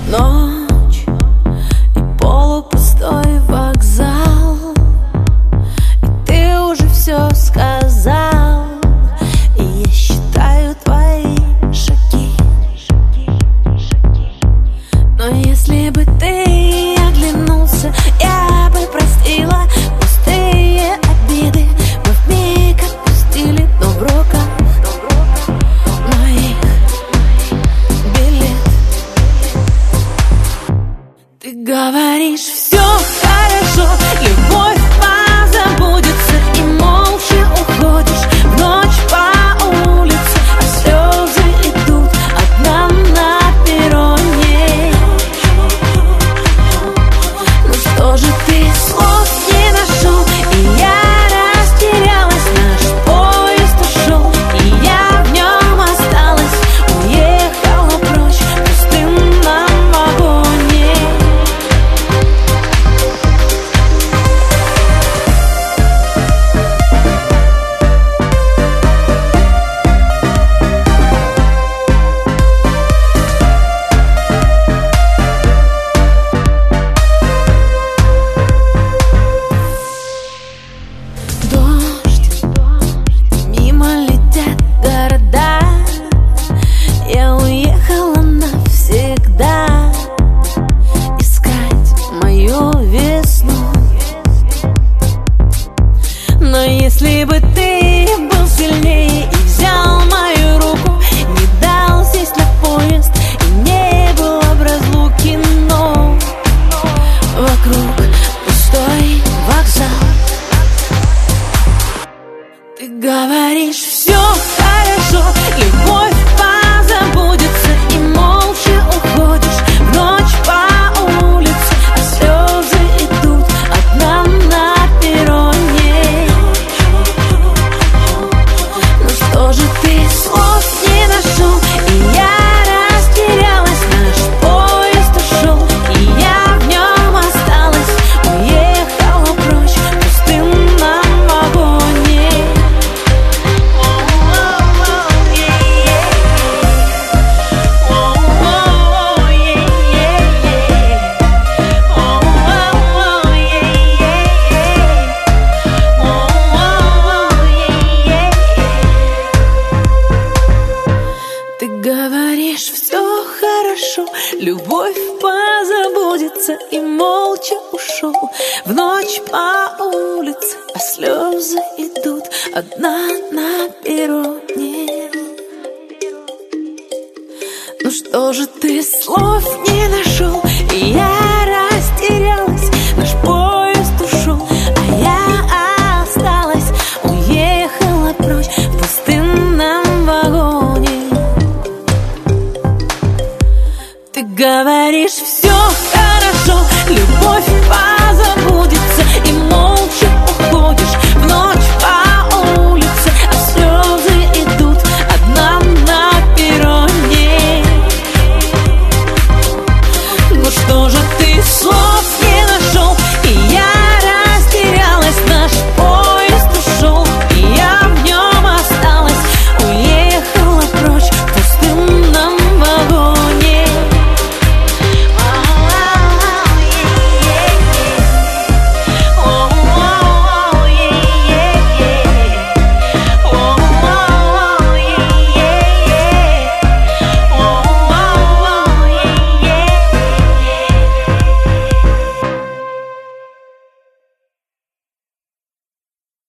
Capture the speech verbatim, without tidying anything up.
Ночь и полупустой вокзал, и ты уже все сказал, и я считаю твои шаги. Но если бы ты оглянулся, я бы простила пустые обиды. Мы вмиг отпустили доброка моих билет. Ты говоришь, все хорошо, любовь позабудется, и молча уходишь в ночь по улице, а слезы идут одна на перроне. Ну что же ты слов не нашел, и я растерялась, наш поезд ушел, и я в нем осталась, уехала прочь в пустынном вагоне. Дождь, мимо летят города, я уехала навсегда искать мою весну. Но если бы ты был сильнее и взял мою руку, не дал сесть на поезд, и не было бы разлуки, но вокруг пустой вокзал. Ты говоришь, все хорошо, любовь позабудется, и молча уходишь в ночь по улице, а слезы идут одна на перроне. Ну что же ты слов не нашел, и я растерялась, наш поезд ушел, и я в нем осталась, уехала прочь в пустынном вагоне. Ты говоришь, все хорошо, любовь позабудется, и молча ушел в ночь по улице, а слезы идут одна на перроне. Ну что же ты слов не нашел, и я растерялась, наш поезд ушел, а я осталась, уехала прочь в пустынном вагоне. Ты говоришь, все хорошо, любовь позабудется,